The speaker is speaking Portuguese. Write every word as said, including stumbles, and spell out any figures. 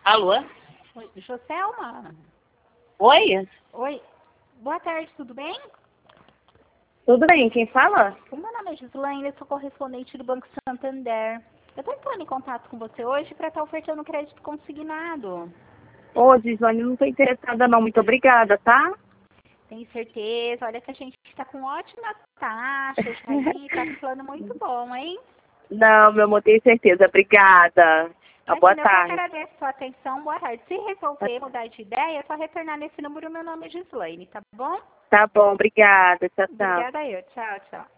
Alô? Oi, Joselma? Oi? Oi. Boa tarde, tudo bem? Tudo bem, quem fala? O meu nome é Gislaine, eu sou correspondente do Banco Santander. Eu estou entrando em contato com você hoje para estar ofertando crédito consignado. Ô, Gislane, não tô interessada não, muito obrigada, tá? Tenho certeza, olha que a gente está com ótimas taxas aí, tá com plano muito bom, hein? Não, meu amor, tenho certeza, obrigada. Uma boa Imagina, eu que tarde. agradeço a sua atenção, boa tarde. Se resolver mudar de ideia, é só retornar nesse número, meu nome é Gislaine, tá bom? Tá bom, obrigada, tchau, tchau. Obrigada eu, tchau, tchau.